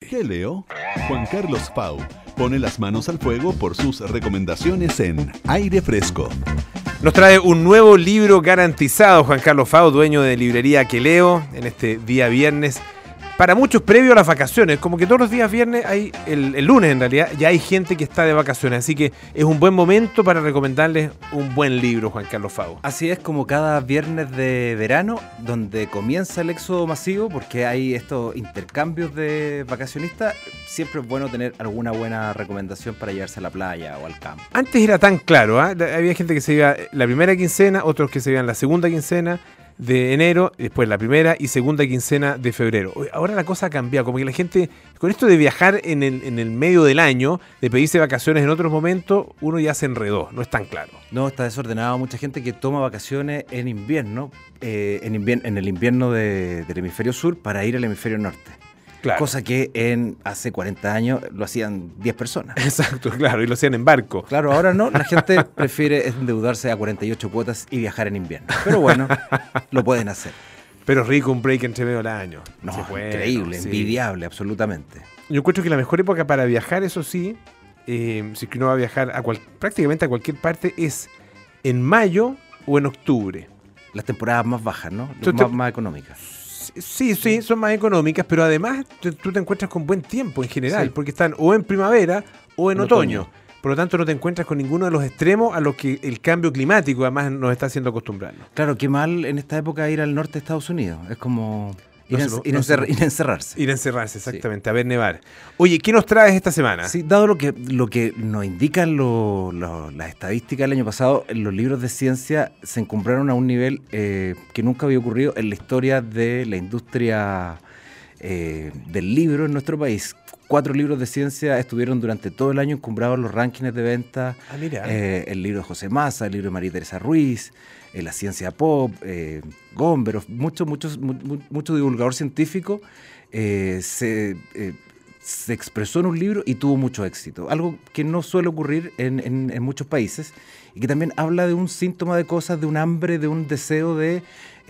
Geleo, Juan Carlos Fau pone las manos al fuego por sus recomendaciones en Aire Fresco. Nos trae un nuevo libro garantizado Juan Carlos Fau, dueño de librería Queleo, en este día viernes. Para muchos previo a las vacaciones, como que todos los días viernes hay, el lunes en realidad, ya hay gente que está de vacaciones, así que es un buen momento para recomendarles un buen libro, Juan Carlos Fau. Así es, como cada viernes de verano, donde comienza el éxodo masivo, porque hay estos intercambios de vacacionistas, siempre es bueno tener alguna buena recomendación para llevarse a la playa o al campo. Antes era tan claro, había gente que se iba la primera quincena, otros que se iban la segunda quincena de enero, después la primera y segunda quincena de febrero. Ahora la cosa ha cambiado, como que la gente, con esto de viajar en el medio del año, de pedirse vacaciones en otros momentos, uno ya se enredó, no es tan claro. No, está desordenado. Mucha gente que toma vacaciones en invierno, en el invierno del hemisferio sur para ir al hemisferio norte. Claro. Cosa que hace 40 años lo hacían 10 personas. Exacto, claro, y lo hacían en barco. Claro, ahora no, la gente prefiere endeudarse a 48 cuotas y viajar en invierno. Pero bueno, lo pueden hacer. Pero rico un break entre medio del año. No, sí, bueno, increíble, sí. envidiable, absolutamente. Yo encuentro que la mejor época para viajar, eso sí, si es que uno va a viajar prácticamente a cualquier parte, es en mayo o en octubre. Las temporadas más bajas, ¿no? Más económicas. Sí, son más económicas, pero además tú te encuentras con buen tiempo en general, sí, porque están o en primavera o en otoño. Por lo tanto, no te encuentras con ninguno de los extremos a los que el cambio climático además nos está haciendo acostumbrarnos. Claro, qué mal en esta época ir al norte de Estados Unidos. Es como ir a encerrarse. Ir a encerrarse, exactamente, sí. A ver nevar. Oye, ¿qué nos traes esta semana? Sí, dado lo que nos indican las estadísticas del año pasado, los libros de ciencia se encumbraron a un nivel que nunca había ocurrido en la historia de la industria del libro en nuestro país. 4 libros de ciencia estuvieron durante todo el año encumbrados en los rankings de venta. Ah, mira. El libro de José Massa, el libro de María Teresa Ruiz, la ciencia pop, Gomberov, mucho divulgador científico se expresó en un libro y tuvo mucho éxito. Algo que no suele ocurrir en muchos países y que también habla de un síntoma de cosas, de un hambre, de un deseo de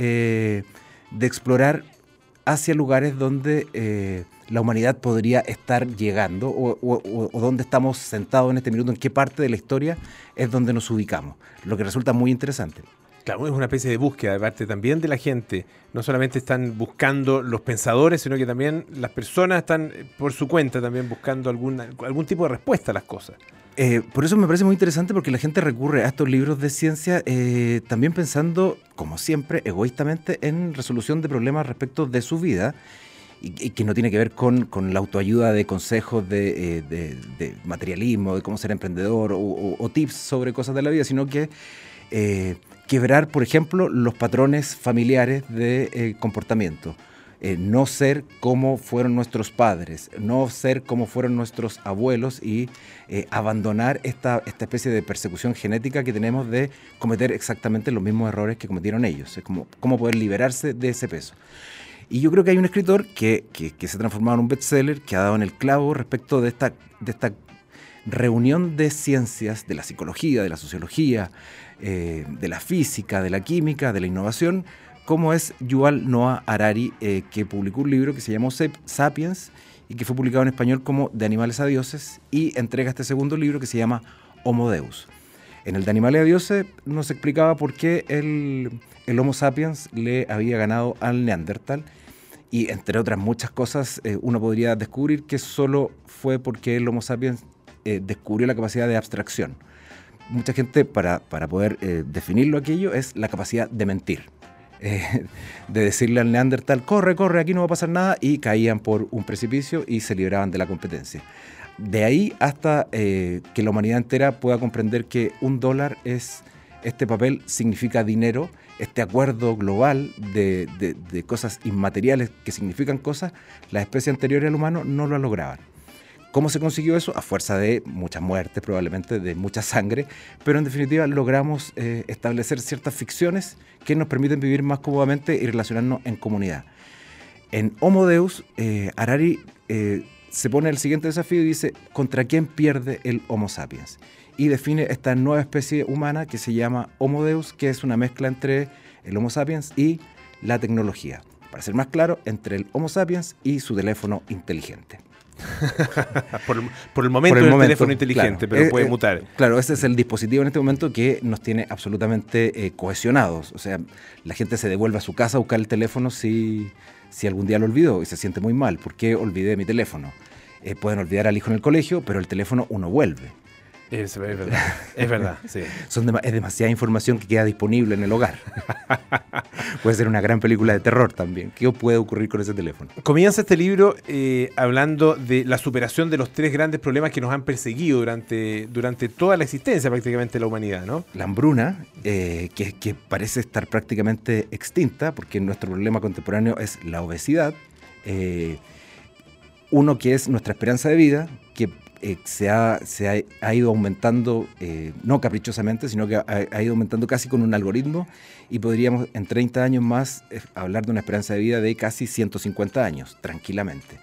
explorar hacia lugares donde la humanidad podría estar llegando o donde estamos sentados en este minuto, en qué parte de la historia es donde nos ubicamos, lo que resulta muy interesante. Claro, es una especie de búsqueda de parte también de la gente. No solamente están buscando los pensadores, sino que también las personas están por su cuenta también buscando algún tipo de respuesta a las cosas. Por eso me parece muy interesante, porque la gente recurre a estos libros de ciencia también pensando, como siempre, egoístamente en resolución de problemas respecto de su vida y que no tiene que ver con la autoayuda de consejos de materialismo, de cómo ser emprendedor o tips sobre cosas de la vida, sino que quebrar, por ejemplo, los patrones familiares de comportamiento. No ser como fueron nuestros padres, no ser como fueron nuestros abuelos y abandonar esta especie de persecución genética que tenemos de cometer exactamente los mismos errores que cometieron ellos. Es como cómo poder liberarse de ese peso. Y yo creo que hay un escritor que se ha transformado en un bestseller, que ha dado en el clavo respecto de esta reunión de ciencias, de la psicología, de la sociología, de la física, de la química, de la innovación, como es Yuval Noah Harari, que publicó un libro que se llamó Sapiens y que fue publicado en español como De animales a dioses, y entrega este segundo libro que se llama Homo Deus. En el de animales a dioses nos explicaba por qué el Homo sapiens le había ganado al Neandertal, y entre otras muchas cosas uno podría descubrir que solo fue porque el Homo sapiens descubrió la capacidad de abstracción. Mucha gente, para poder definirlo aquello, es la capacidad de mentir. De decirle al Neandertal, corre, aquí no va a pasar nada, y caían por un precipicio y se libraban de la competencia. De ahí hasta que la humanidad entera pueda comprender que $1 es, este papel significa dinero, este acuerdo global de cosas inmateriales que significan cosas, las especies anteriores al humano no lo lograban. ¿Cómo se consiguió eso? A fuerza de muchas muertes, probablemente, de mucha sangre, pero en definitiva logramos establecer ciertas ficciones que nos permiten vivir más cómodamente y relacionarnos en comunidad. En Homo Deus, Harari se pone el siguiente desafío y dice, ¿contra quién pierde el Homo sapiens? Y define esta nueva especie humana que se llama Homo Deus, que es una mezcla entre el Homo sapiens y la tecnología. Para ser más claro, entre el Homo sapiens y su teléfono inteligente. por el momento del teléfono inteligente, claro, pero puede mutar. Claro, ese es el dispositivo en este momento que nos tiene absolutamente cohesionados. O sea, la gente se devuelve a su casa a buscar el teléfono si algún día lo olvidó y se siente muy mal. ¿Por qué olvidé mi teléfono? Pueden olvidar al hijo en el colegio, pero el teléfono uno vuelve. Es verdad, sí. Es demasiada información que queda disponible en el hogar. Puede ser una gran película de terror también. ¿Qué puede ocurrir con ese teléfono? Comienza este libro hablando de la superación de los 3 grandes problemas que nos han perseguido durante toda la existencia prácticamente de la humanidad, ¿no? La hambruna, que parece estar prácticamente extinta, porque nuestro problema contemporáneo es la obesidad. Uno que es nuestra esperanza de vida, que se ha ido aumentando, no caprichosamente, sino que ha ido aumentando casi con un algoritmo, y podríamos en 30 años más hablar de una esperanza de vida de casi 150 años, tranquilamente.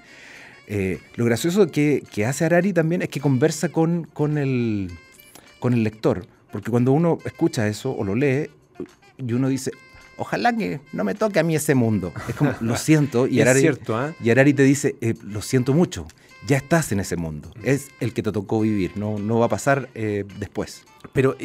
Lo gracioso que hace Harari también es que conversa con el lector, porque cuando uno escucha eso o lo lee, y uno dice, ojalá que no me toque a mí ese mundo. Es como, lo siento, y Harari, y Harari te dice, lo siento mucho. Ya estás en ese mundo, es el que te tocó vivir, no va a pasar después. Pero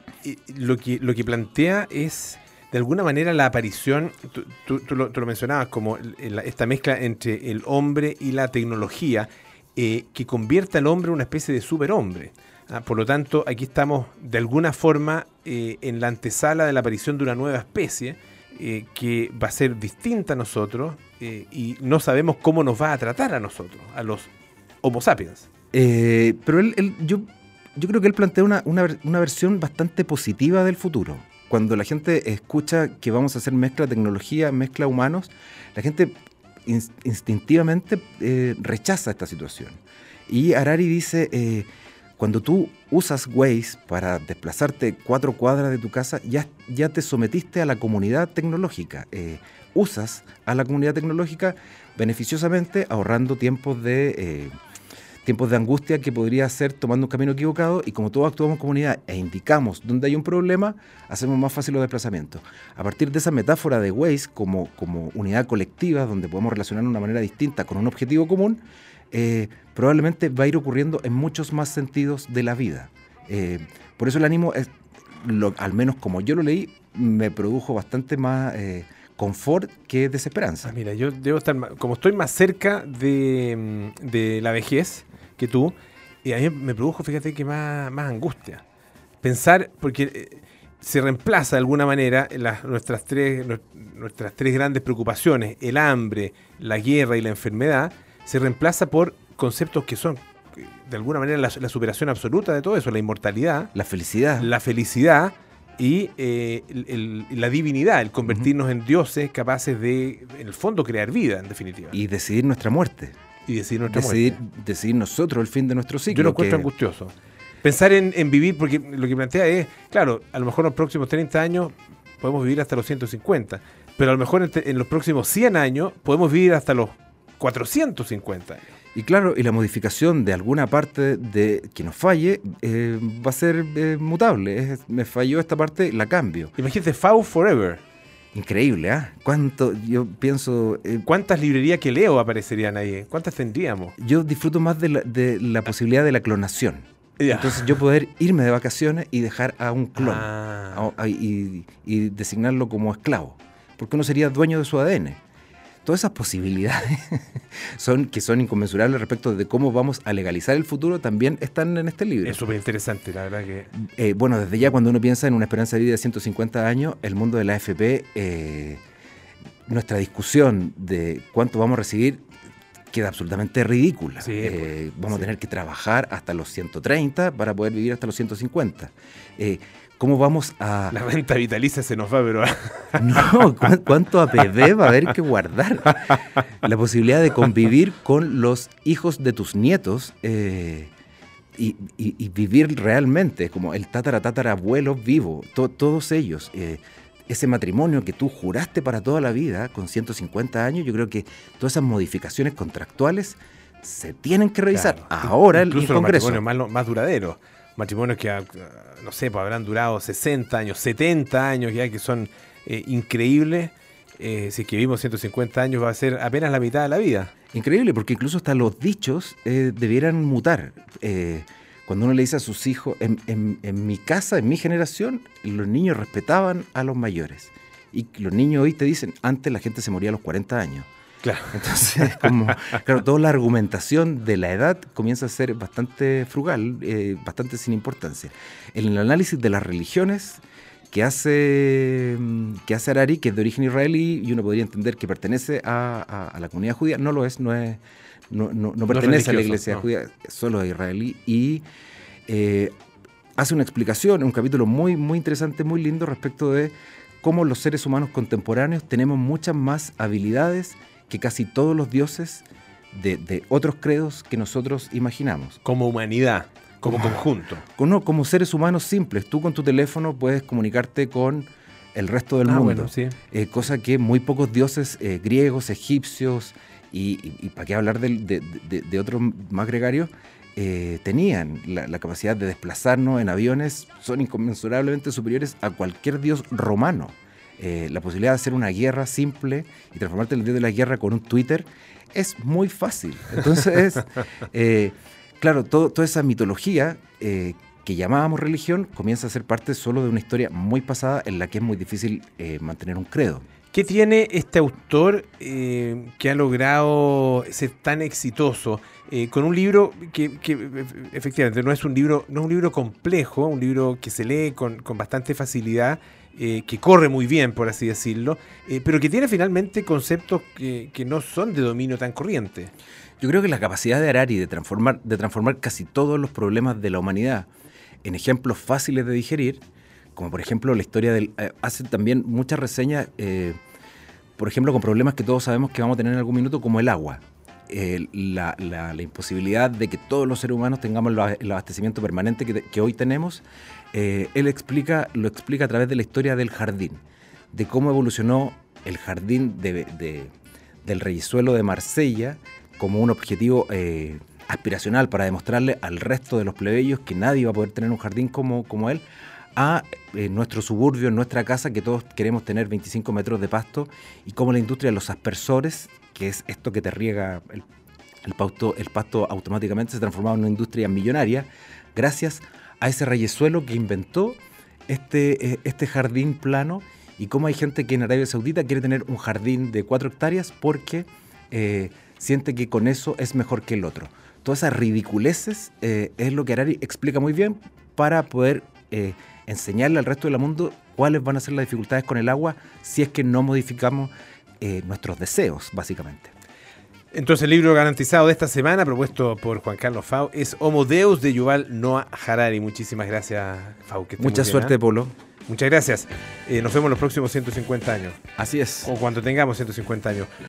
lo que plantea es, de alguna manera, la aparición, tú lo mencionabas, como esta mezcla entre el hombre y la tecnología, que convierte al hombre en una especie de superhombre. Por lo tanto, aquí estamos, de alguna forma, en la antesala de la aparición de una nueva especie, que va a ser distinta a nosotros, y no sabemos cómo nos va a tratar a nosotros, a los Homo sapiens. Pero yo creo que él plantea una versión bastante positiva del futuro. Cuando la gente escucha que vamos a hacer mezcla tecnología, mezcla humanos, la gente instintivamente rechaza esta situación. Y Harari dice, cuando tú usas Waze para desplazarte 4 cuadras de tu casa, ya te sometiste a la comunidad tecnológica. Usas a la comunidad tecnológica beneficiosamente, ahorrando tiempos de angustia que podría ser tomando un camino equivocado, y como todos actuamos en comunidad e indicamos dónde hay un problema, hacemos más fácil los desplazamientos. A partir de esa metáfora de Waze como unidad colectiva, donde podemos relacionarnos de una manera distinta con un objetivo común, probablemente va a ir ocurriendo en muchos más sentidos de la vida. Por eso el ánimo, al menos como yo lo leí, me produjo bastante más confort que desesperanza. Mira, yo debo estar, como estoy más cerca de la vejez que tú, a mí me produjo, fíjate, que más angustia. Pensar, porque se reemplaza de alguna manera nuestras tres grandes preocupaciones, el hambre, la guerra y la enfermedad, se reemplaza por conceptos que son, de alguna manera, la superación absoluta de todo eso, la inmortalidad, la felicidad y la divinidad, el convertirnos en dioses capaces de, en el fondo, crear vida, en definitiva. Y decidir nuestra muerte. Decidir nosotros el fin de nuestro ciclo. Yo lo encuentro angustioso. Pensar en vivir, porque lo que plantea es, claro, a lo mejor en los próximos 30 años podemos vivir hasta los 150, pero a lo mejor en los próximos 100 años podemos vivir hasta los 450 años. Y claro, y la modificación de alguna parte de que nos falle va a ser mutable. Me falló esta parte, la cambio. Imagínate, FAU Forever. Increíble, ¿ah? Yo pienso... ¿Cuántas librerías que leo aparecerían ahí? ¿Cuántas tendríamos? Yo disfruto más de la posibilidad de la clonación. Entonces yo poder irme de vacaciones y dejar a un clon y designarlo como esclavo. Porque uno sería dueño de su ADN. Todas esas posibilidades que son inconmensurables respecto de cómo vamos a legalizar el futuro también están en este libro. Es súper interesante, la verdad que... Bueno, desde ya cuando uno piensa en una esperanza de vida de 150 años, el mundo de la AFP, nuestra discusión de cuánto vamos a recibir queda absolutamente ridícula. Sí, vamos a tener que trabajar hasta los 130 para poder vivir hasta los 150. ¿Cómo vamos a...? La renta vitalicia se nos va, pero... No, ¿cuánto APB va a haber que guardar? La posibilidad de convivir con los hijos de tus nietos y vivir realmente, como el tatarabuelo vivo, todos ellos. Ese matrimonio que tú juraste para toda la vida, con 150 años, yo creo que todas esas modificaciones contractuales se tienen que revisar. Claro. Ahora incluso el Congreso. Los matrimonios más duraderos. Matrimonios que, no sé, pues habrán durado 60 años, 70 años ya, que son increíbles, si es que vivimos 150 años, va a ser apenas la mitad de la vida. Increíble, porque incluso hasta los dichos debieran mutar. Cuando uno le dice a sus hijos, en mi casa, en mi generación, los niños respetaban a los mayores. Y los niños hoy te dicen, antes la gente se moría a los 40 años. Claro. Entonces, claro, toda la argumentación de la edad comienza a ser bastante frugal, bastante sin importancia. En el análisis de las religiones que hace Harari, que es de origen israelí, y uno podría entender que pertenece a la comunidad judía, no lo es, no pertenece a la iglesia judía, solo es israelí, y hace una explicación, un capítulo muy, muy interesante, muy lindo respecto de cómo los seres humanos contemporáneos tenemos muchas más habilidades que casi todos los dioses de otros credos que nosotros imaginamos. Como humanidad, como conjunto. Como seres humanos simples. Tú con tu teléfono puedes comunicarte con el resto del mundo. Bueno, sí. Cosa que muy pocos dioses griegos, egipcios y para qué hablar de otros más gregarios, tenían la capacidad de desplazarnos en aviones, son inconmensurablemente superiores a cualquier dios romano. La posibilidad de hacer una guerra simple y transformarte en el dios de la guerra con un Twitter es muy fácil. Entonces, claro, toda esa mitología que llamábamos religión comienza a ser parte solo de una historia muy pasada en la que es muy difícil mantener un credo. ¿Qué tiene este autor que ha logrado ser tan exitoso con un libro que efectivamente no es un libro complejo, un libro que se lee con bastante facilidad, que corre muy bien, por así decirlo, pero que tiene finalmente conceptos que no son de dominio tan corriente? Yo creo que la capacidad de Harari de transformar casi todos los problemas de la humanidad en ejemplos fáciles de digerir, como por ejemplo la historia hace también muchas reseñas, por ejemplo, con problemas que todos sabemos que vamos a tener en algún minuto, como el agua. La imposibilidad de que todos los seres humanos tengamos el abastecimiento permanente que hoy tenemos. Él lo explica a través de la historia del jardín, de cómo evolucionó el jardín del Reyesuelo de Marsella como un objetivo aspiracional para demostrarle al resto de los plebeyos que nadie va a poder tener un jardín como él, a nuestro suburbio, en nuestra casa, que todos queremos tener 25 metros de pasto, y cómo la industria de los aspersores, que es esto que te riega el pasto automáticamente, se transformaba en una industria millonaria gracias a ese reyesuelo que inventó este jardín plano, y cómo hay gente que en Arabia Saudita quiere tener un jardín de 4 hectáreas porque siente que con eso es mejor que el otro. Todas esas ridiculeces es lo que Harari explica muy bien para poder enseñarle al resto del mundo cuáles van a ser las dificultades con el agua si es que no modificamos nuestros deseos, básicamente. Entonces, el libro garantizado de esta semana, propuesto por Juan Carlos Fau, es Homo Deus, de Yuval Noah Harari. Muchísimas gracias, Fau. Mucha suerte, Polo. Muchas gracias. Nos vemos los próximos 150 años. Así es. O cuando tengamos 150 años.